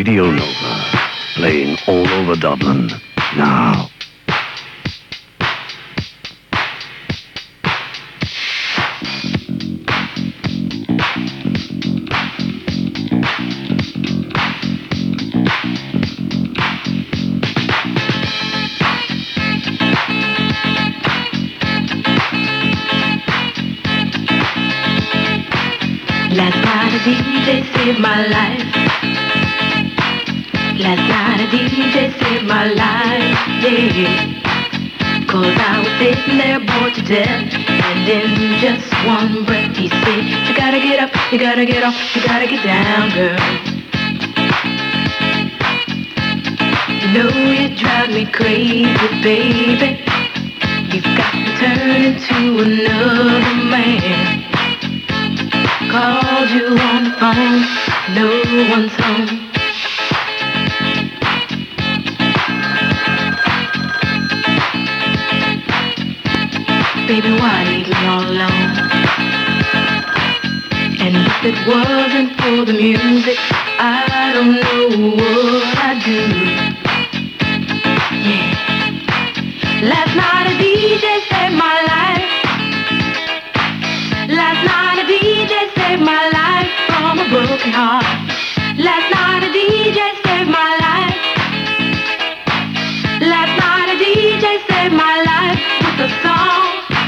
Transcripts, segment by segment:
Radio Nova, playing all over Dublin. Now. Last night a DJ saved my life. Last night a DJ saved my life, yeah. 'Cause I was sitting there bored to death, and in just one breath he said, you gotta get up, you gotta get off, you gotta get down, girl. You know you drive me crazy, baby. You've got to turn into another man. Called you on the phone, no one's home. Baby, why leave me all alone? And if it wasn't for the music, I don't know what I'd do. Yeah. Last night a DJ saved my life. Last night a DJ saved my life from a broken heart. Last night a DJ saved my life. Last night a DJ saved my life with a song.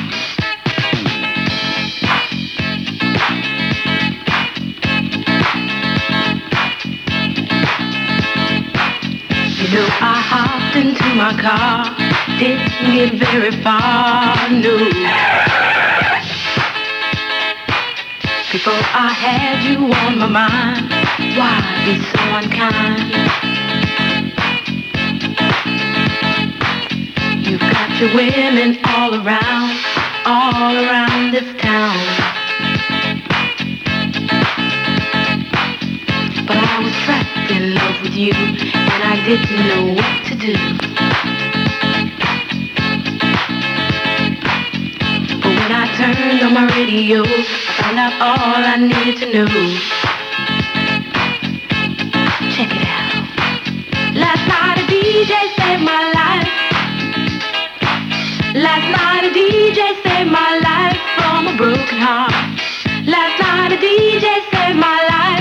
You know I hopped into my car, didn't get very far, no. Before I had you on my mind, why be so unkind? You've got your women all around this town. But I was trapped in love with you, and I didn't know what to do. But when I turned on my radio, found out all I needed to know. Check it out. Last night a DJ saved my life. Last night a DJ saved my life from a broken heart. Last night a DJ saved my life.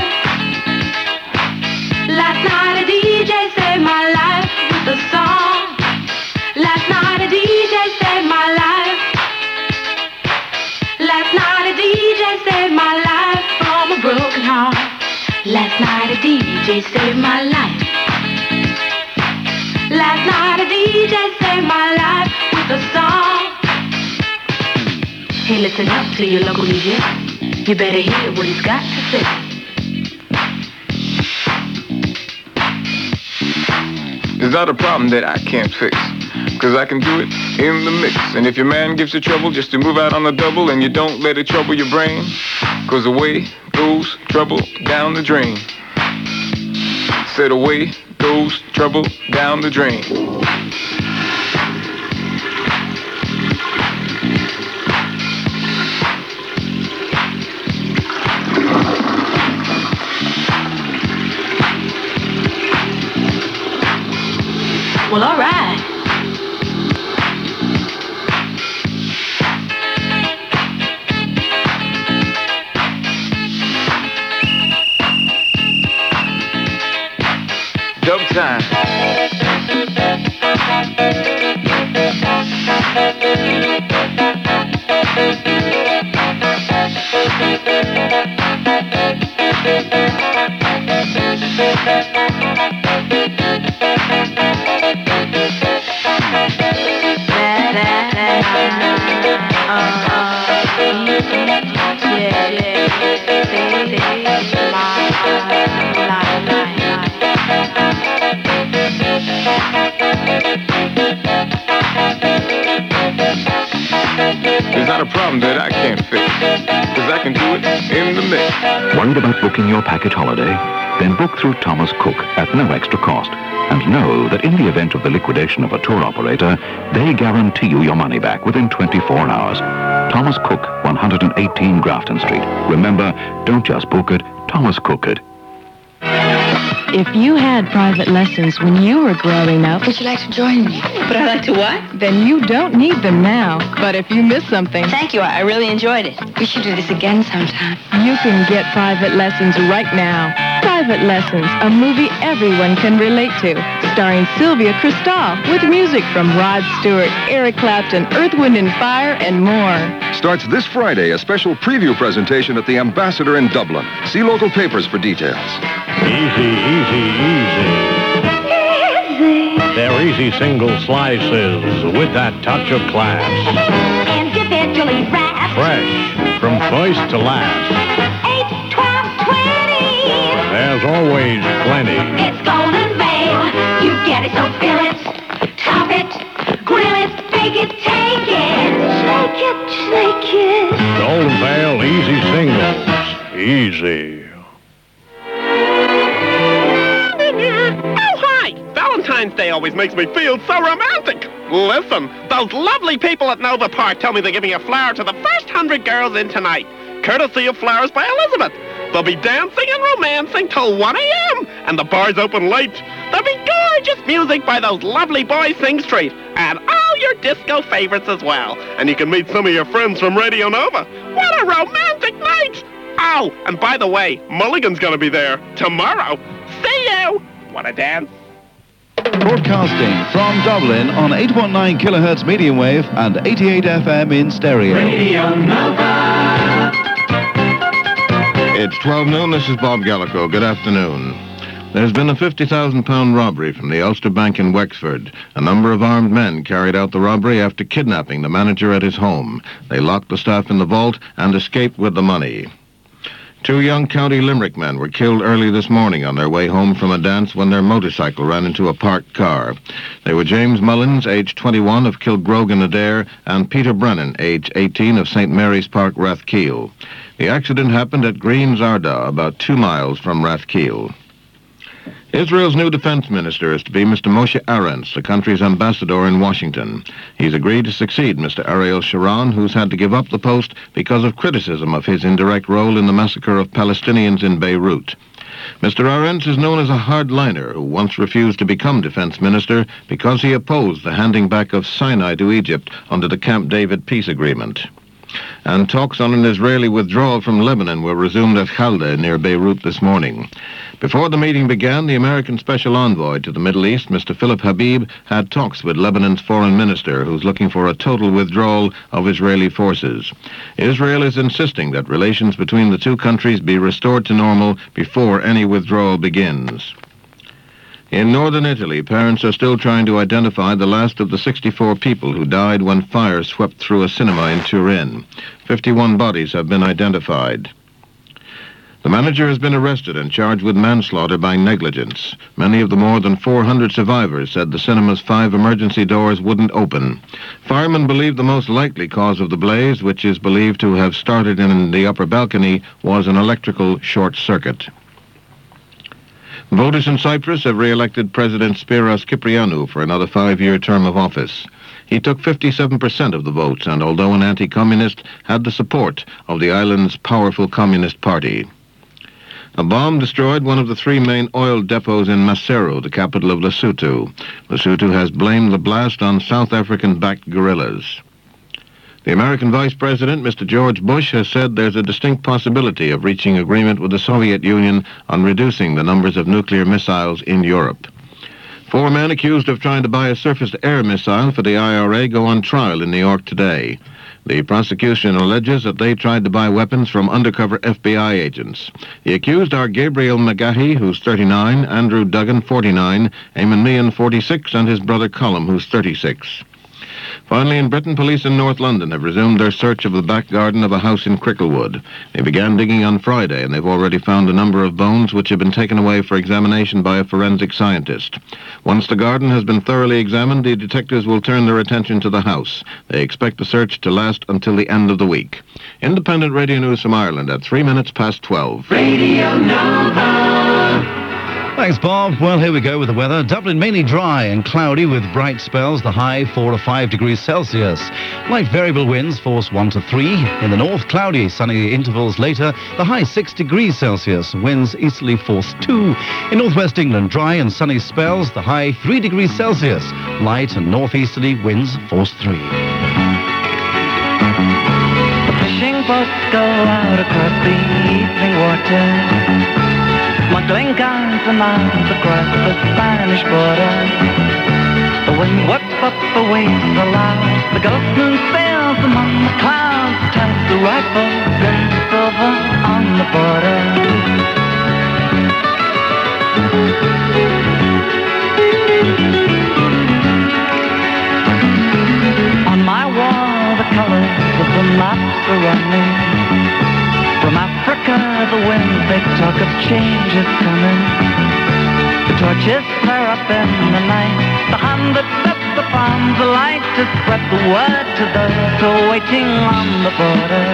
Last night a DJ saved my life with a song. Last night a DJ saved my life. Last night a DJ saved my life from a broken heart. Last night a DJ saved my life. Last night a DJ saved my life with a song. Hey, listen up to your local DJ. You better hear what he's got to say. It's not a problem that I can't fix, 'cause I can do it in the mix. And if your man gives you trouble just to move out on the double, and you don't let it trouble your brain, 'cause away goes trouble down the drain. Said away goes trouble down the drain. Well, all right. Dub time. It's not a problem that I can't fix, 'cause I can do it in the mix. Worried about booking your package holiday? Then book through Thomas Cook at no extra cost. And know that in the event of the liquidation of a tour operator, they guarantee you your money back within 24 hours. Thomas Cook, 118 Grafton Street. Remember, don't just book it, Thomas Cook it. If you had private lessons when you were growing up, Would you like to join me? Would I like to what? Then you don't need them now. But if you miss something, Thank you. I really enjoyed it. We should do this again sometime. you can get private lessons right now. Private Lessons, a movie everyone can relate to, starring Sylvia Kristal, with music from Rod Stewart, Eric Clapton, Earth, Wind & Fire, and more. Starts this Friday, a special preview presentation at the Ambassador in Dublin. See local papers for details. Easy, easy, easy. They're easy single slices with that touch of class. Individually wrapped. Fresh, from first to last. 8, 12, 20. There's always plenty. It's Golden Vale. You get it, so fill it. Top it. Grill it. Bake it. Take it. Shake it. Shake it. Golden Vale Easy Singles. Easy. Oh, hi! Valentine's Day always makes me feel so romantic. Listen, those lovely people at Nova Park tell me they're giving a flower to the first 100 girls in tonight, courtesy of Flowers by Elizabeth. They'll be dancing and romancing till 1 a.m., and the bar's open late. There'll be gorgeous music by those lovely boys Sing Street, and all your disco favorites as well. And you can meet some of your friends from Radio Nova. What a romantic night! Oh, and by the way, Mulligan's gonna be there tomorrow. See you! Wanna dance? Broadcasting from Dublin on 819 kilohertz medium wave and 88 FM in stereo. Radio Nova. It's 12 noon. This is Bob Gallico. Good afternoon. There's been a £50,000 robbery from the Ulster Bank in Wexford. A number of armed men carried out the robbery after kidnapping the manager at his home. They locked the staff in the vault and escaped with the money. 2 young County Limerick men were killed early this morning on their way home from a dance when their motorcycle ran into a parked car. They were James Mullins, aged 21, of Kilgrogan Adair, and Peter Brennan, aged 18, of St. Mary's Park, Rathkeel. The accident happened at Greens Ardagh, about 2 miles from Rathkeel. Israel's new defense minister is to be Mr. Moshe Arens, the country's ambassador in Washington. He's agreed to succeed Mr. Ariel Sharon, who's had to give up the post because of criticism of his indirect role in the massacre of Palestinians in Beirut. Mr. Arens is known as a hardliner who once refused to become defense minister because he opposed the handing back of Sinai to Egypt under the Camp David peace agreement. And talks on an Israeli withdrawal from Lebanon were resumed at Khalda near Beirut this morning. Before the meeting began, the American Special Envoy to the Middle East, Mr. Philip Habib, had talks with Lebanon's foreign minister, who's looking for a total withdrawal of Israeli forces. Israel is insisting that relations between the two countries be restored to normal before any withdrawal begins. In northern Italy, parents are still trying to identify the last of the 64 people who died when fire swept through a cinema in Turin. 51 bodies have been identified. The manager has been arrested and charged with manslaughter by negligence. Many of the more than 400 survivors said the cinema's 5 emergency doors wouldn't open. Firemen believe the most likely cause of the blaze, which is believed to have started in the upper balcony, was an electrical short circuit. Voters in Cyprus have re-elected President Spiros Kyprianou for another 5-year term of office. He took 57% of the votes and, although an anti-communist, had the support of the island's powerful Communist Party. A bomb destroyed one of the 3 main oil depots in Maseru, the capital of Lesotho. Lesotho has blamed the blast on South African-backed guerrillas. The American Vice President, Mr. George Bush, has said there's a distinct possibility of reaching agreement with the Soviet Union on reducing the numbers of nuclear missiles in Europe. 4 men accused of trying to buy a surface-to-air missile for the IRA go on trial in New York today. The prosecution alleges that they tried to buy weapons from undercover FBI agents. The accused are Gabriel McGahey, who's 39, Andrew Duggan, 49, Eamon Meehan, 46, and his brother Colum, who's 36. Finally, in Britain, police in North London have resumed their search of the back garden of a house in Cricklewood. They began digging on Friday, and they've already found a number of bones which have been taken away for examination by a forensic scientist. Once the garden has been thoroughly examined, the detectives will turn their attention to the house. They expect the search to last until the end of the week. Independent Radio News from Ireland at 3 minutes past 12. Radio Nova. Thanks, Bob. Well, here we go with the weather. Dublin mainly dry and cloudy with bright spells. The high 4 to 5 degrees Celsius. Light variable winds force 1 to 3. In the north, cloudy, sunny intervals later. The high 6 degrees Celsius. Winds easterly force 2. In northwest England, dry and sunny spells. The high 3 degrees Celsius. Light and northeasterly winds force 3. Fishing boats go out across the evening water, smuggling guns and arms across the Spanish border. The wind whips up the waves aloud, the ghost moon sails among the clouds, turns the rifles into silver on the border. On my wall the colors of the maps are running. From Africa, the winds, they talk of change is coming. The torches flare up in the night, the hand that sets the farms alight to spread the word to those who are waiting on the border.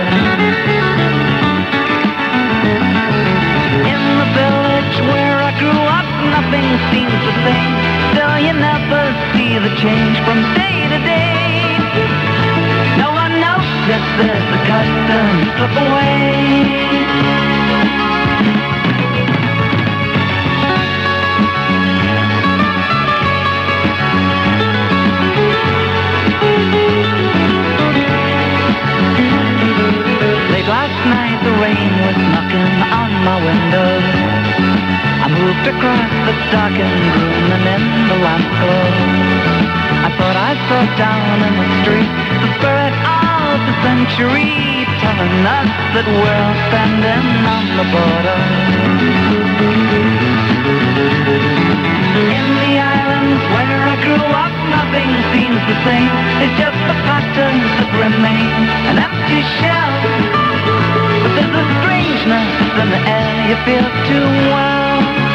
In the village where I grew up, nothing seems the same. Still, you never see the change from day to day. No one notices the customs slip away. Late last night the rain was knocking on my window. I moved across the darkened room and in the lamp glow I thought I saw down in the street the spirit of the century, telling us that we're all standing on the border. In the islands where I grew up, nothing seems the same. It's just the patterns that remain, an empty shell. But there's a strangeness in the air you feel too well.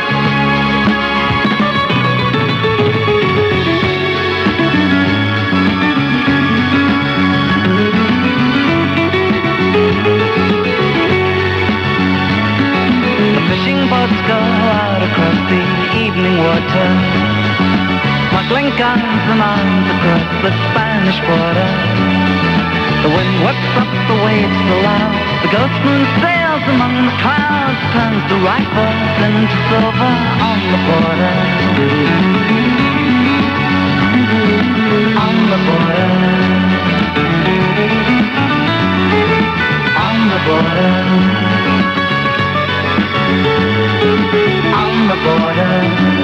Boats go out across the evening water, smuggling guns and arms across the Spanish border. The wind whips up the waves aloud, the ghost moon sails among the clouds, turns the rifles into silver on the border. On the border. On the border. On the border.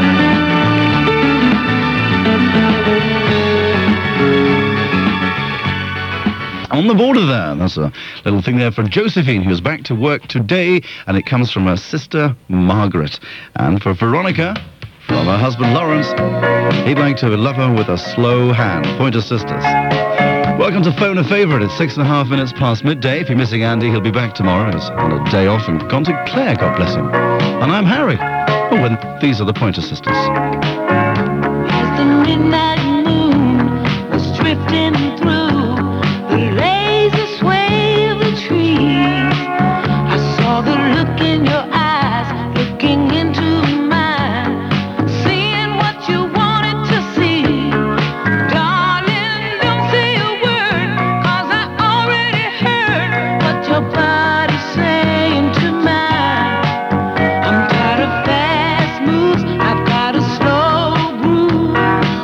On the border there. That's a little thing there for Josephine, who's back to work today, and it comes from her sister, Margaret. And for Veronica, from her husband, Lawrence, he'd like to love her with a slow hand. Pointer Sisters. Welcome to Phone a Favourite. It's 6.5 minutes past midday. If you're missing Andy, he'll be back tomorrow. He's on a day off and gone to Claire, God bless him. And I'm Harry. Oh, and these are the Pointer Sisters. As the midnight moon was drifting through the lazy sway of the trees, I saw the look in your eyes, looking into mine, seeing what you wanted to see. Darling, don't say a word, 'cause I already heard what your body's saying to mine. I'm tired of fast moves, I've got a slow groove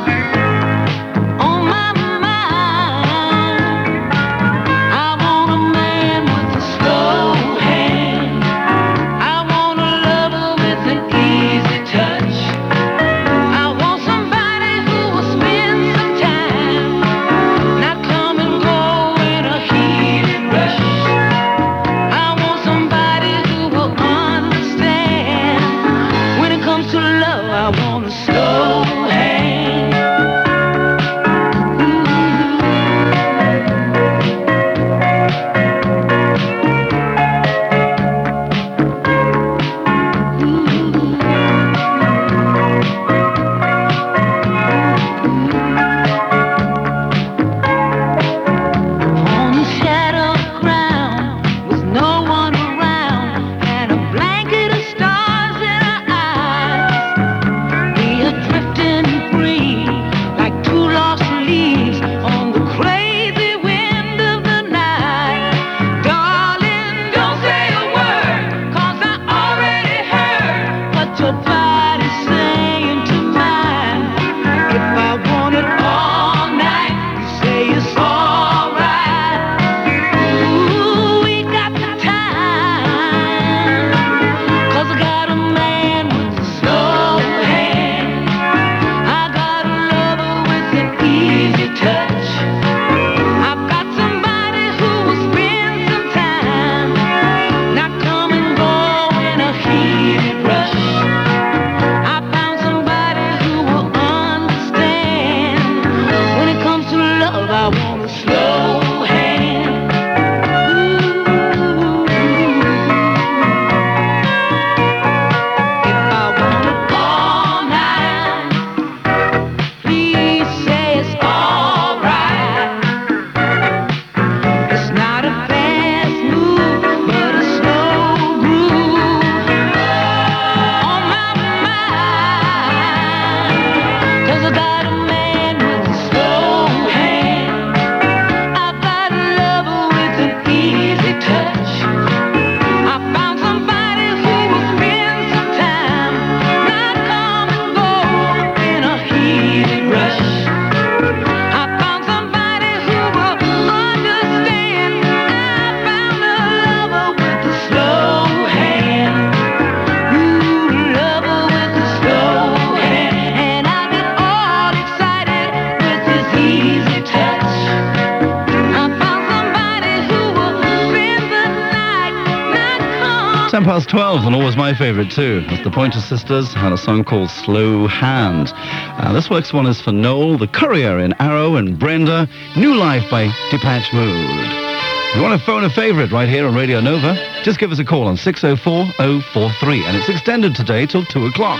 on my mind. I want a man with a slow hand. I want a lover with an easy 12 and always my favourite too. That's the Pointer Sisters and a song called Slow Hand. This next one is for Noel, the Courier in Arrow, and Brenda, New Life by Depeche Mode. If you want to phone a favourite right here on Radio Nova, just give us a call on 604-043, and it's extended today till 2 o'clock.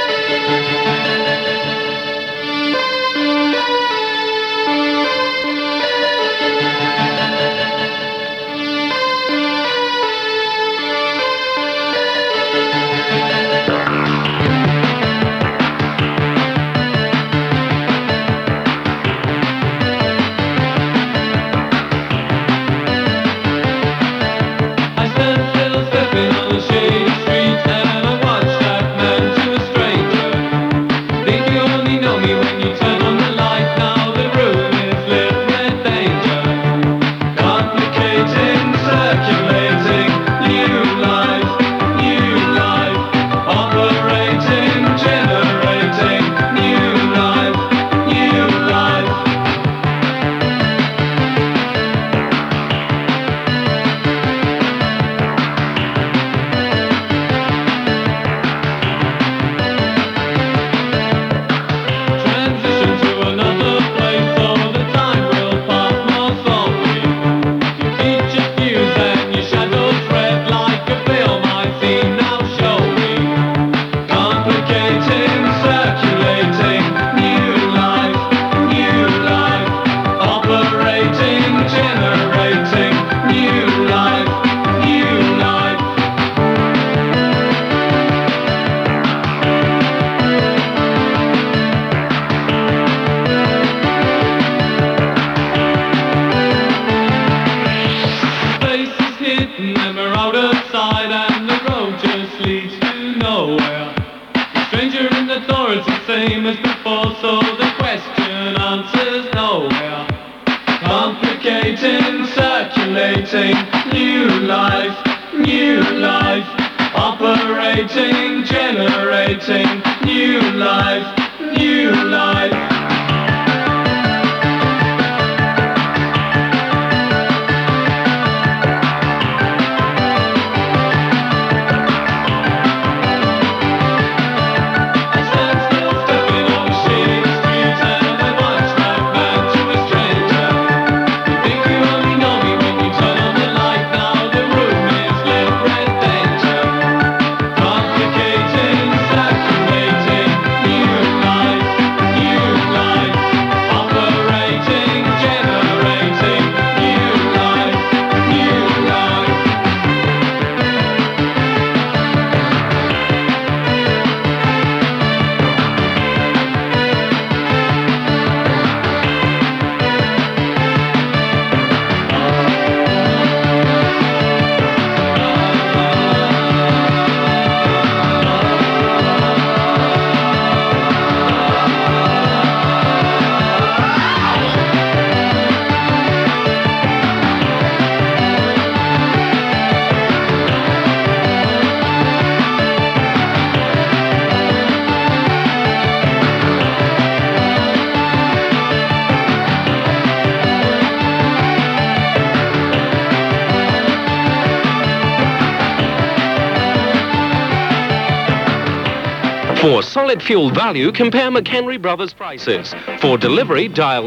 For solid fuel value, compare McHenry Brothers prices. For delivery, dial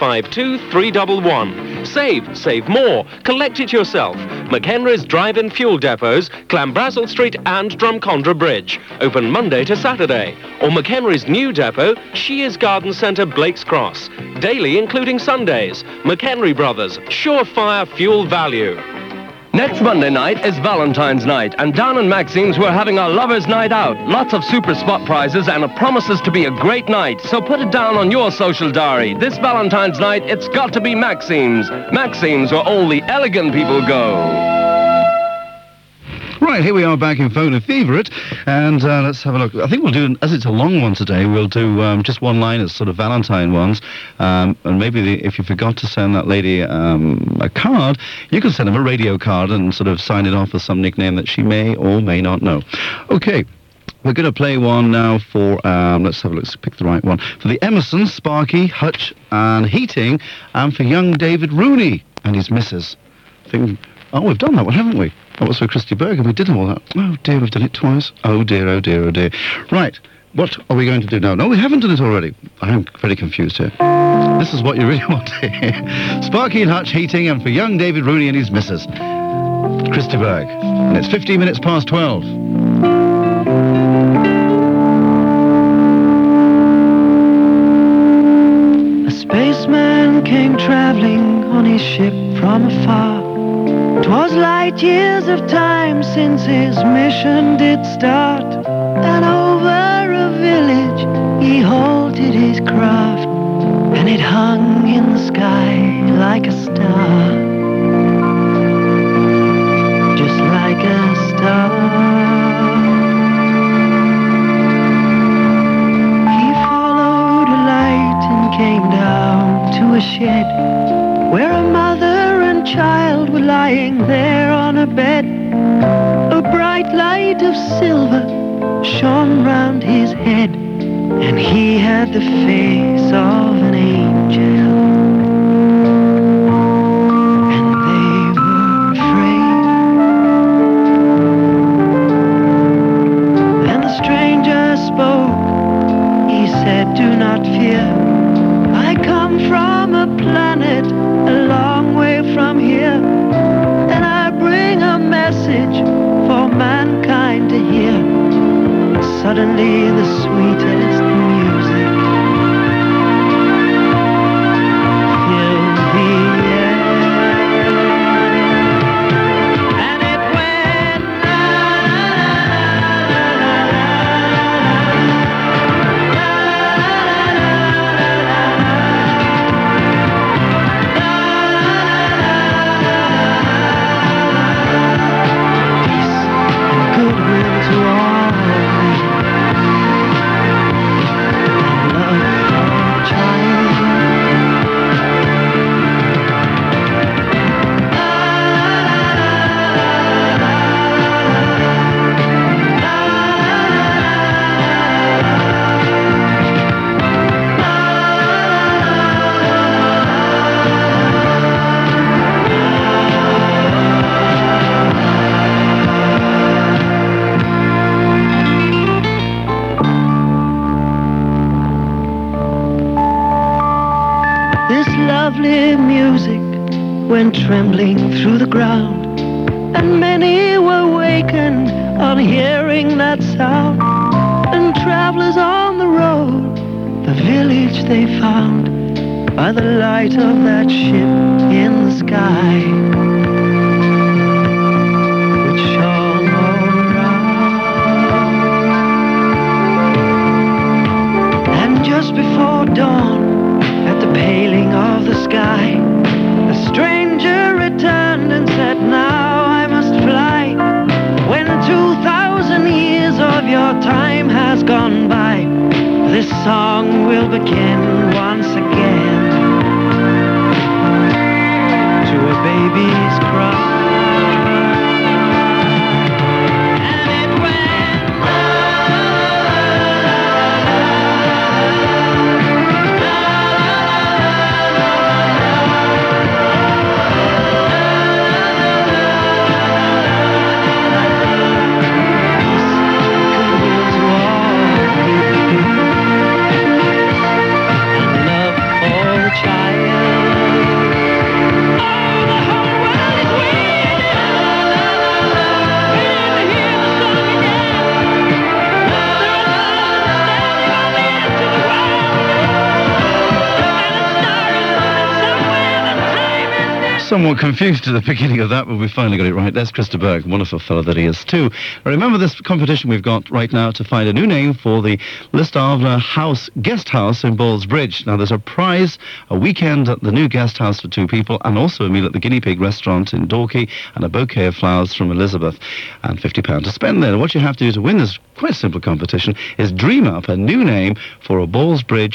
752-311. Save more. Collect it yourself. McHenry's drive-in fuel depots, Clanbrassil Street and Drumcondra Bridge. Open Monday to Saturday. Or McHenry's new depot, Shears Garden Centre, Blake's Cross. Daily, including Sundays. McHenry Brothers, surefire fuel value. Next Monday night is Valentine's night, and down in Maxine's we're having our lovers' night out. Lots of super spot prizes, and it promises to be a great night. So put it down on your social diary. This Valentine's night, it's got to be Maxine's. Maxine's, where all the elegant people go. Right, here we are back in Phone a Favourite, and let's have a look. I think we'll do, as it's a long one today, we'll do just one-liners, sort of Valentine ones, and maybe if you forgot to send that lady a card, you can send them a radio card and sort of sign it off with some nickname that she may or may not know. Okay. We're going to play one now for, let's have a look, let's pick the right one, for the Emerson, Sparky, Hutch and Heating, and for young David Rooney and his missus. I think Oh, we've done that one, haven't we? That was for Christy Berg, and we did all that. Oh, dear, we've done it twice. Oh, dear, oh, dear, oh, dear. Right, what are we going to do now? No, we haven't done it already. I am very confused here. This is what you really want to hear. Sparky and Hutch Heating, and for young David Rooney and his missus, Christy Berg. And it's 15 minutes past 12. A spaceman came traveling on his ship from afar. 'Twas light years of time since his mission did start. And over a village he halted his craft, and it hung in the sky like a star. Just like a star. He followed a light and came down to a shed where a mother and child were lying there on a bed. A bright light of silver shone round his head, and he had the face of an angel. And they were afraid. Then the stranger spoke. He said, "Do not fear. I come from a planet a long way from here, and I bring a message for mankind to hear." Suddenly the sweetest music filled the air, and it went la la la la peace and goodwill to all. Lovely music went trembling through the ground, and many were wakened on hearing that sound. And travelers on the road, the village they found by the light of that ship in the sky, which shone all around. And just before dawn, at the paling of the sky, the stranger returned and said, "Now I must fly. When 2,000 years of your time has gone by, this song will begin once again to a baby's cry." Somewhat confused at the beginning of that, but we finally got it right. That's Christy Berg, wonderful fellow that he is too. Remember this competition we've got right now to find a new name for the Listavler House Guest House in Ballsbridge. Now there's a prize, a weekend at the new guest house for 2 people, and also a meal at the Guinea Pig restaurant in Dorking, and a bouquet of flowers from Elizabeth, and £50 to spend there. What you have to do to win this quite simple competition is dream up a new name for a Ballsbridge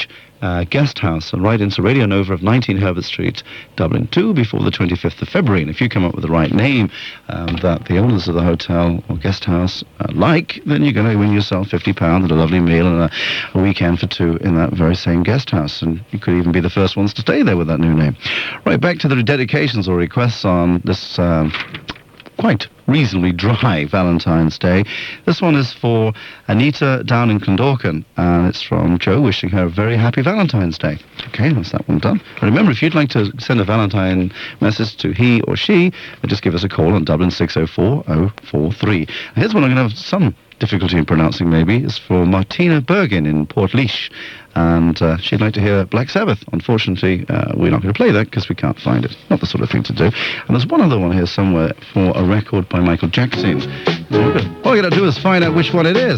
Guest House, and write into Radio Nova of 19 Herbert Street, Dublin 2, before the 25th of February. And if you come up with the right name that the owners of the hotel or guest house like, then you're going to win yourself £50 and a lovely meal and a weekend for two in that very same guest house. And you could even be the first ones to stay there with that new name. Right, back to the dedications or requests on this quite reasonably dry Valentine's Day. This one is for Anita down in Clondalkin, and it's from Joe, wishing her a very happy Valentine's Day. Okay, that's that one done. And remember, if you'd like to send a Valentine message to he or she, just give us a call on Dublin 604-043. And here's one I'm going to have some difficulty in pronouncing maybe. It's for Martina Bergin in Portlaoise, and she'd like to hear Black Sabbath. Unfortunately, we're not going to play that because we can't find it. Not the sort of thing to do. And there's one other one here somewhere for a record by Michael Jackson. All you got to do is find out which one it is.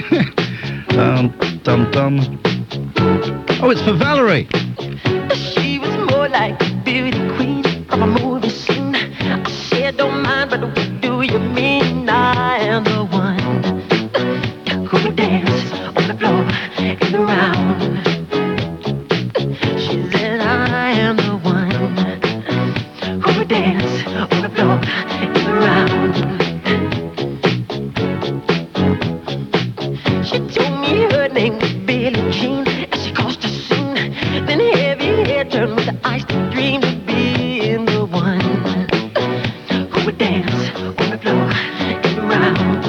Dum-dum. Oh, it's for Valerie. She was more like a beauty queen from a movie scene. I said, don't mind, but what do you mean? I am the one who would dance on the floor and around. She said, I am the one who would dance on the floor and around. She told me her name was Billie Jean, and she caused a scene. Then heavy hair turned with the ice to dream of being the one who would dance on the floor and around.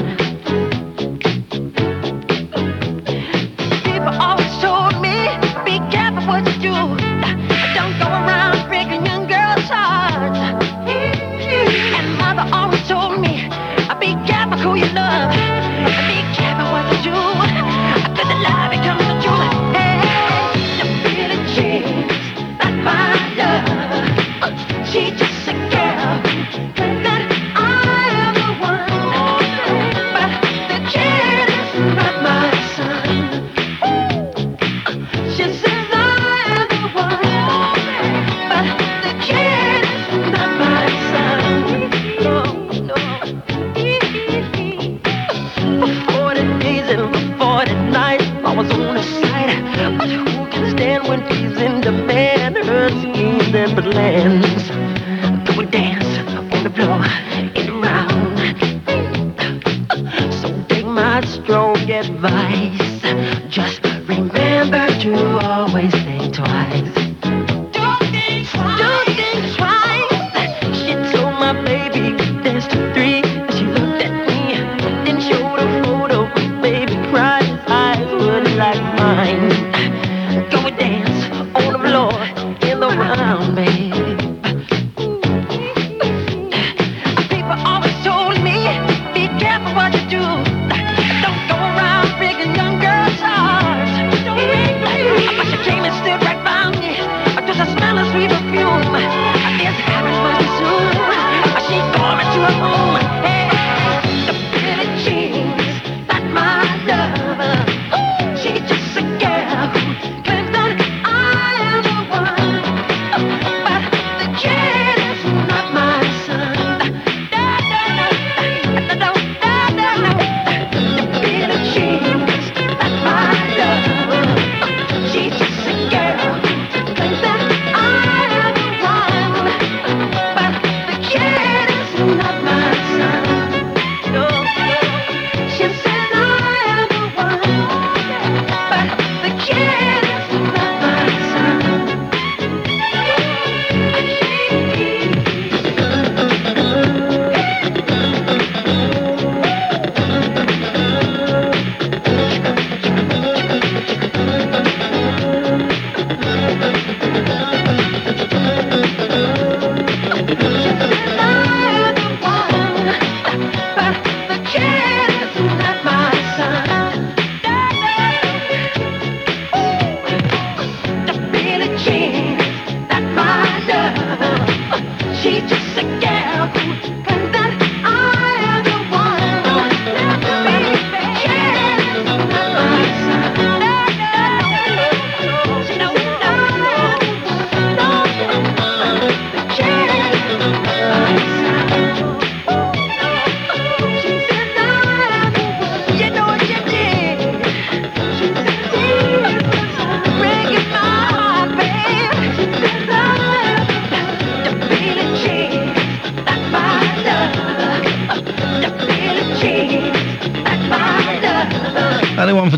People always told me, be careful what you do. Don't go around breaking young girls' hearts. And mother always told me, be careful who you love. Be careful what you do. Cause the lie becomes the truth. Hey, the Billie Jean's not my love. She's just a girl that I am the one. But the kid is not my son. She says I am the one. But the kid is not my son. No, no. For 40 days and for 40 nights I was on his side. But who can stand when he's in demand? Her schemes and plans. Go and dance on the floor and around. So take my strong advice. Just remember to always think twice. Don't think twice. She told my baby dance to 3. She looked at me, then showed a photo. Baby cried, his eyes were like mine. Go and dance on the floor in the round, babe. People always told me, be careful what you do. Don't go around breaking young girls' hearts. But she came and stood right by me. Just a smell of sweet perfume. This happens much too soon. She called me to her room.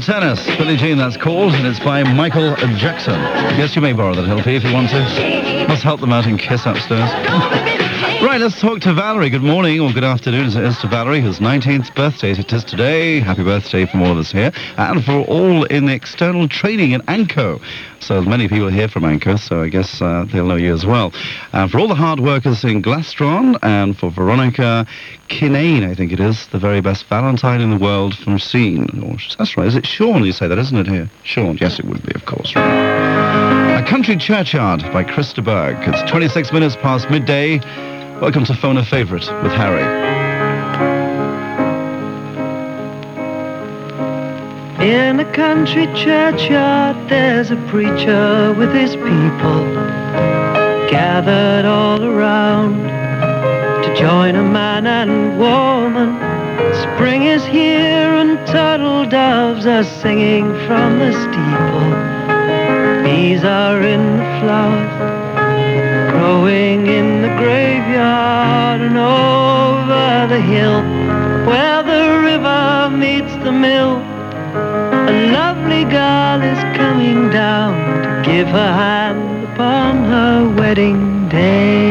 Tennis. Billie Jean, that's called, and it's by Michael Jackson. Yes, you may borrow that LP if you want to. Must help them out in Kiss upstairs. Right, let's talk to Valerie. Good morning, or good afternoon as it is to Valerie, whose 19th birthday it is today. Happy birthday from all of us here, and for all in external training in Anco. So many people here from Anco, so I guess they'll know you as well. And for all the hard workers in Glastron, and for Veronica Kinane, I think it is, the very best Valentine in the world from Scene. Oh, that's right, is it Sean you say that, isn't it here? Sean, yes it would be, of course. Right. A Country Churchyard by Chris de Burgh. It's 26 minutes past midday. Welcome to Phone a Favourite with Harry. In a country churchyard, there's a preacher with his people gathered all around to join a man and woman. Spring is here and turtle doves are singing from the steeple. Bees are in the flowers, growing in the graveyard, and over the hill where the river meets the mill, a lovely girl is coming down to give her hand upon her wedding day.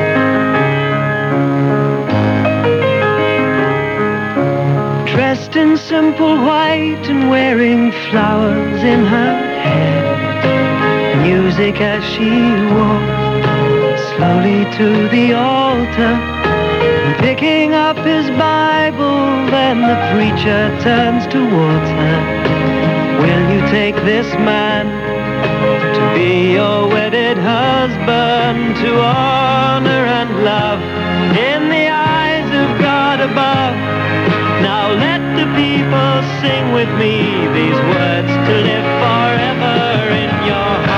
Dressed in simple white and wearing flowers in her hair, music as she walks slowly to the altar, and picking up his Bible, then the preacher turns towards her. Will you take this man to be your wedded husband, to honor and love in the eyes of God above? Now let the people sing with me these words to live forever in your heart.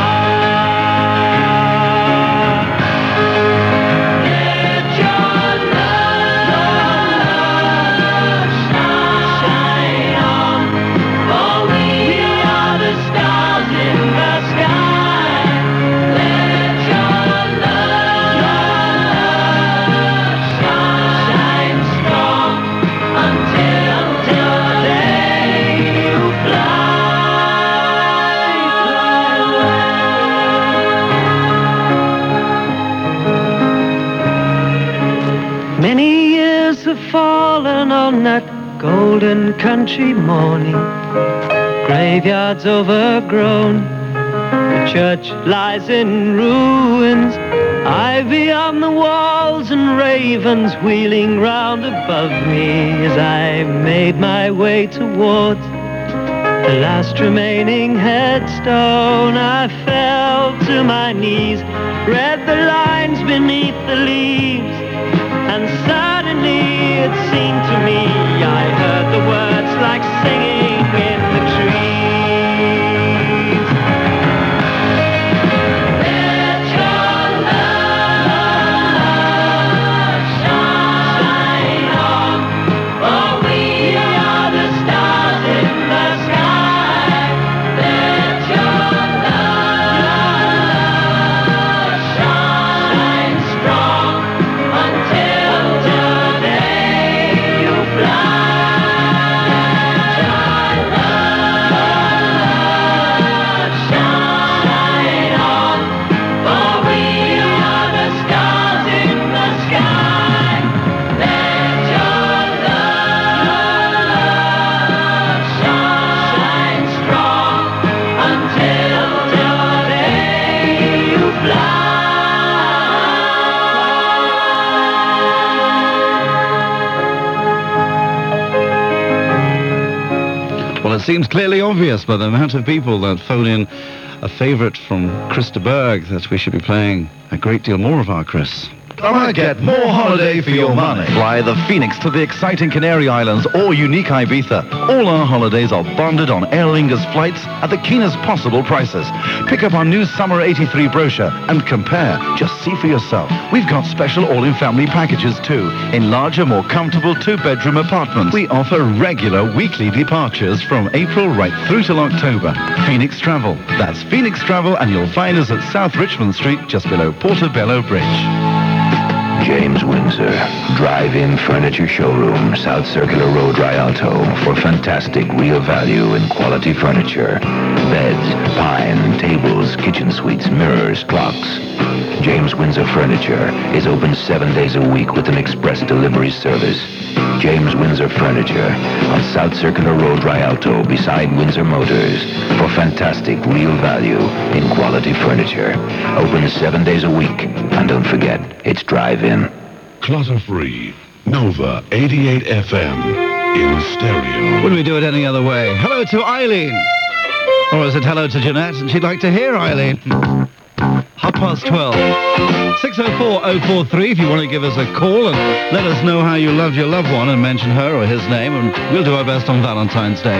Many years have fallen on that golden country morning. Graveyards overgrown, the church lies in ruins. Ivy on the walls and ravens wheeling round above me. As I made my way towards the last remaining headstone, I fell to my knees, read the lines beneath the leaves, and suddenly it seemed to me I heard the words like singing in the trees. Let your love shine on, for we are the stars in the sky. Let your love shine strong until It seems clearly obvious by the amount of people that phone in a favourite from Chris de Burgh that we should be playing a great deal more of our Chris. Get more holiday for your money. Fly the Phoenix to the exciting Canary Islands or unique Ibiza. All our holidays are bonded on Aer Lingus flights at the keenest possible prices. Pick up our new Summer 83 brochure and compare. Just see for yourself. We've got special all-in-family packages too, in larger, more comfortable two-bedroom apartments. We offer regular weekly departures from April right through till October. Phoenix Travel. That's Phoenix Travel, and you'll find us at South Richmond Street, just below Portobello Bridge. James Windsor, Drive-In Furniture Showroom, South Circular Road, Rialto, for fantastic real value and quality furniture. Beds, pine, tables, kitchen suites, mirrors, clocks. James Windsor Furniture is open 7 days a week with an express delivery service. James Windsor Furniture on South Circular Road, Rialto, beside Windsor Motors, for fantastic real value in quality furniture. Open 7 days a week, and don't forget, it's drive-in. Clutter-free, Nova 88 FM in stereo. Wouldn't we do it any other way? Hello to Eileen. Or is it hello to Jeanette? And she'd like to hear Eileen. 12:30. 604-043 if you want to give us a call and let us know how you loved your loved one and mention her or his name, and we'll do our best on Valentine's Day.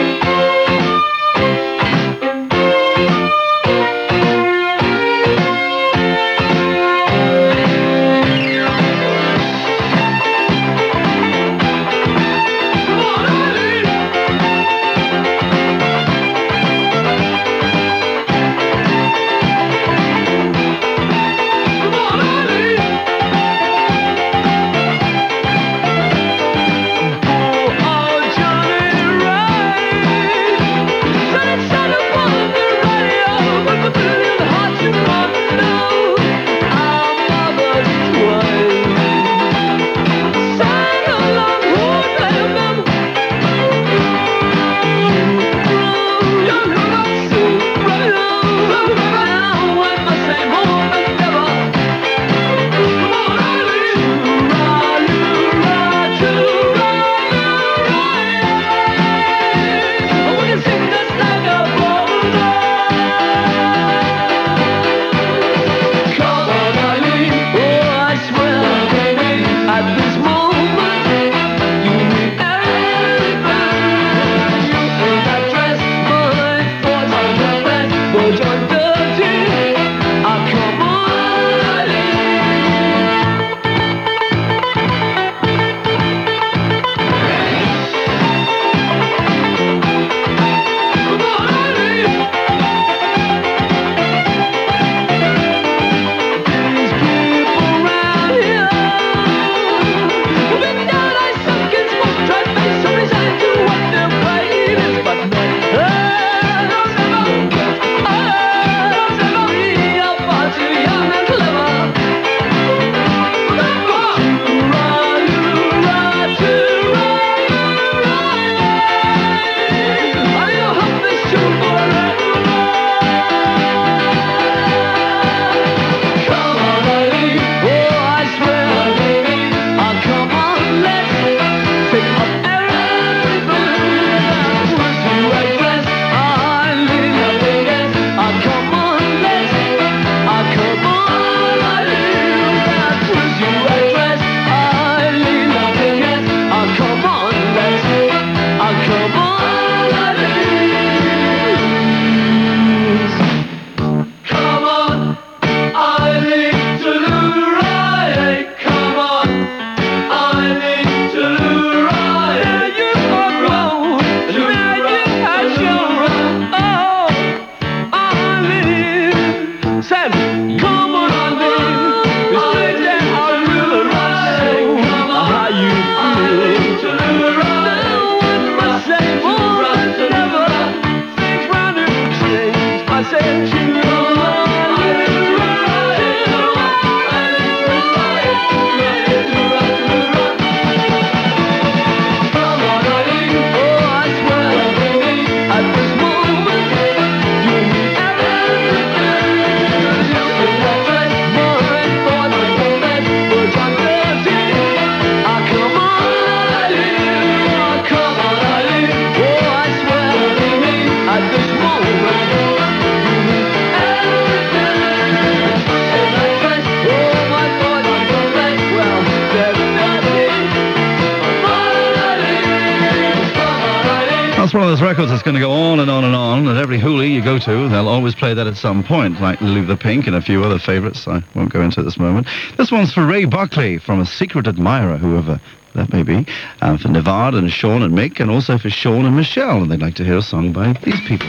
One of those records that's going to go on and on and on. At every hoolie you go to, they'll always play that at some point, like Lily the Pink and a few other favourites I won't go into at this moment. This one's for Ray Buckley, from a secret admirer, whoever that may be, and for Nivard and Sean and Mick, and also for Sean and Michelle, and they'd like to hear a song by these people.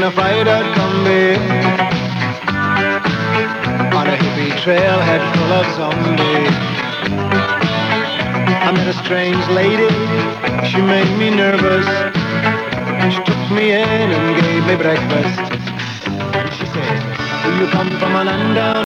a fried-out combi on a hippie trailhead full of zombies. I met a strange lady, she made me nervous. She took me in and gave me breakfast. And she said, do you come from a land down